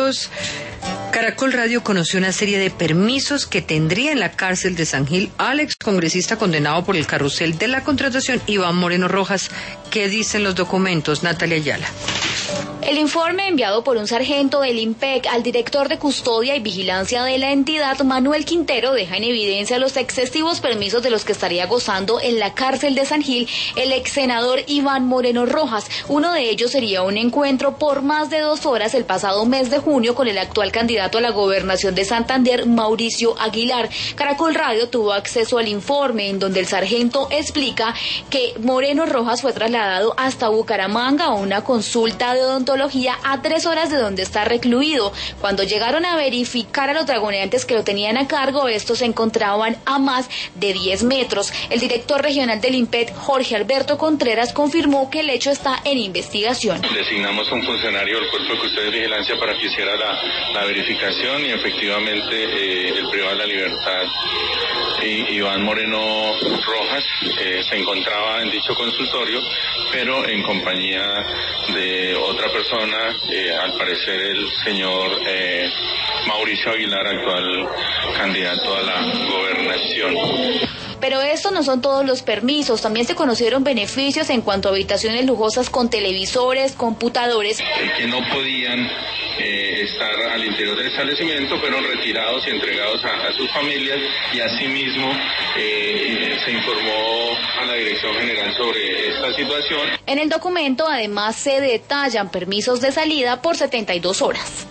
minutos. Caracol Radio conoció una serie de permisos que tendría en la cárcel de San Gil al excongresista condenado por el carrusel de la contratación, Iván Moreno Rojas. ¿Qué dicen los documentos? Natalia Ayala. El informe enviado por un sargento del IMPEC al director de custodia y vigilancia de la entidad, Manuel Quintero, deja en evidencia los excesivos permisos de los que estaría gozando en la cárcel de San Gil el ex senador Iván Moreno Rojas. Uno de ellos sería un encuentro por más de 2 horas el pasado mes de junio con el actual candidato a la gobernación de Santander, Mauricio Aguilar. Caracol Radio tuvo acceso al informe en donde el sargento explica que Moreno Rojas fue trasladado hasta Bucaramanga a una consulta de odontología a 3 horas de donde está recluido. Cuando llegaron a verificar a los dragoneantes que lo tenían a cargo, estos se encontraban a más de 10 metros. El director regional del IMPEC, Jorge Alberto Contreras, confirmó que el hecho está en investigación. Designamos a un funcionario del Cuerpo de Custodia y Vigilancia para que hiciera la verificación y efectivamente el privado de la libertad, Iván Moreno Rojas, se encontraba en dicho consultorio, pero en compañía de otra persona, al parecer el señor Mauricio Aguilar, actual candidato a la gobernación. Pero estos no son todos los permisos, también se conocieron beneficios en cuanto a habitaciones lujosas con televisores, computadores. Que no podían estar al interior del establecimiento, fueron retirados y entregados a sus familias, y asimismo se informó a la Dirección General sobre esta situación. En el documento además se detallan permisos de salida por 72 horas.